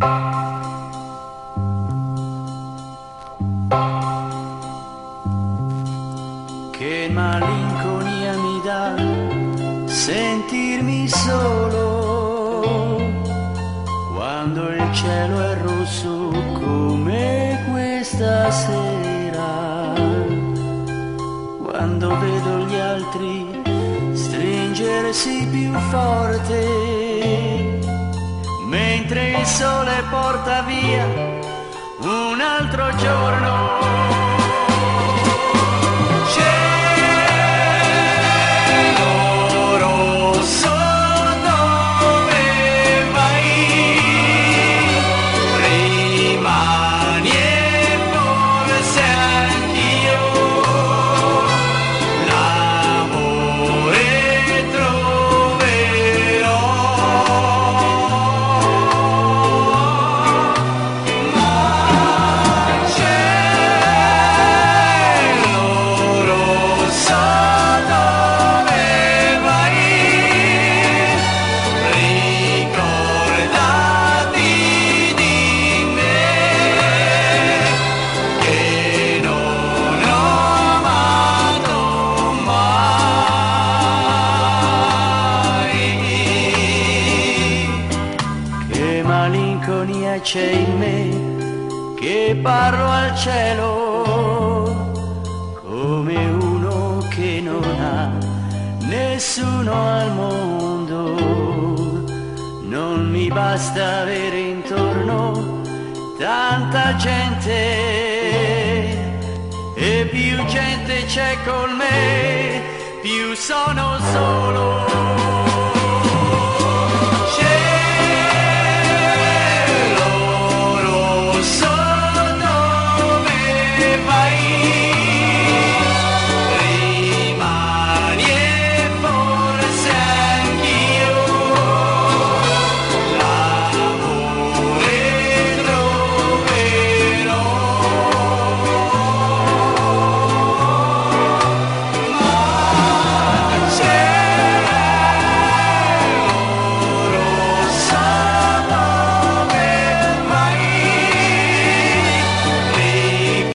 Che malinconia mi dà sentirmi solo quando il cielo è rosso come questa sera, quando vedo gli altri stringersi più forte mentre il sole porta via un altro giorno. Malinconia c'è in me che parlo al cielo come uno che non ha nessuno al mondo. Non mi basta avere intorno tanta gente e più gente c'è con me più sono solo.